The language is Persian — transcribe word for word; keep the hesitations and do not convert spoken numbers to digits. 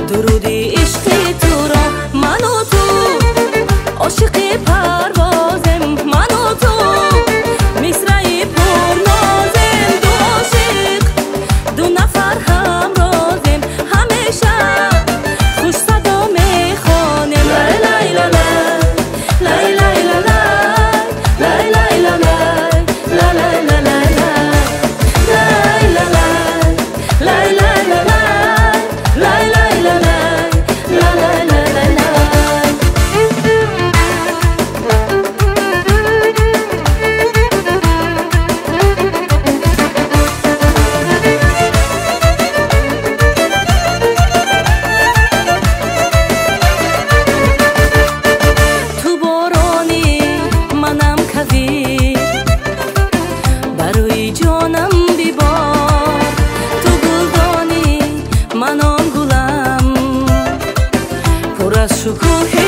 درودی عشقی تو را من و تو عاشق پروازم من و تو مصرعی پرنازم دو عاشق دو نفر همرازم همیشه خوش صدا میخوانم لای لای لای لای لای لای لای لای لای لای لای барои ҷонам бибор ту гулдони ман он гулам пур аз шукӯҳи